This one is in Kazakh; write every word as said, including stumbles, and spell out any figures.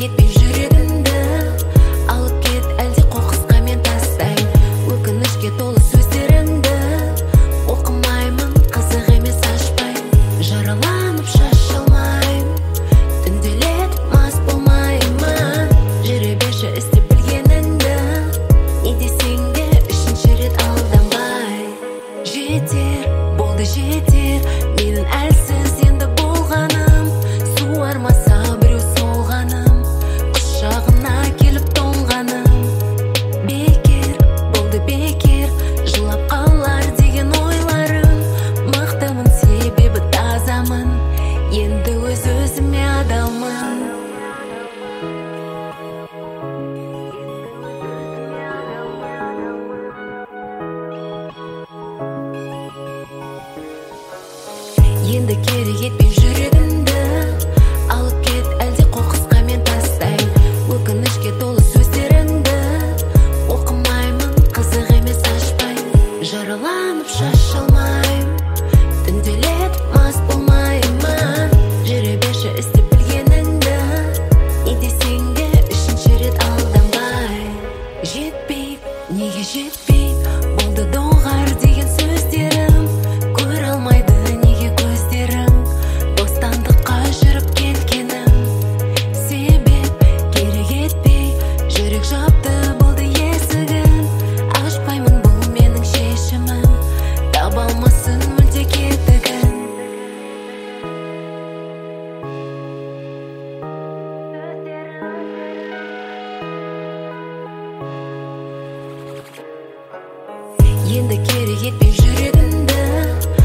етпей жүрегімді алып кет, әлде қоқысқа мен тастайын. Өкінішке толы сөздеріңді оқымаймын, қызық емес ашпайын. Жараланып шаша алмайын, түнделетіп мас болмаймын. Жүре берші істеп білгеніңді, не десең де үшінші рет алданбай. Жетер, болды жетер, менің әлсіз енді болғаным. Суармаса біреу солғаным, құшағына келіп тоңғаным. Бекер, болды бекер, жылап қалар деген ойларым. Мықтымын себебі тазамын, енді өз өзіме адалмын. Енді керек етпей жүрегімді алып кет, әлде қоқысқа мен тастайын. Өкінішке толы сөздеріңді оқымаймын, қызық емес ашпайын. Жараланып шаша алмайын, түнделетіп мас болмаймын. Жүре берші істеп білгеніңді, не десең де үшінші рет алданбай. Жетпей, неге жетпей, болды доғар деген сөздерім. Көре алмайды неге көздерің, бостандыққа жүріп келгенім. Себеп керек етпей, жүрек жапты болды есігін. Ашпаймын, бұл менің шешімім, таба алмасын мүлде кетігін. Енді керек етпей жүрегімді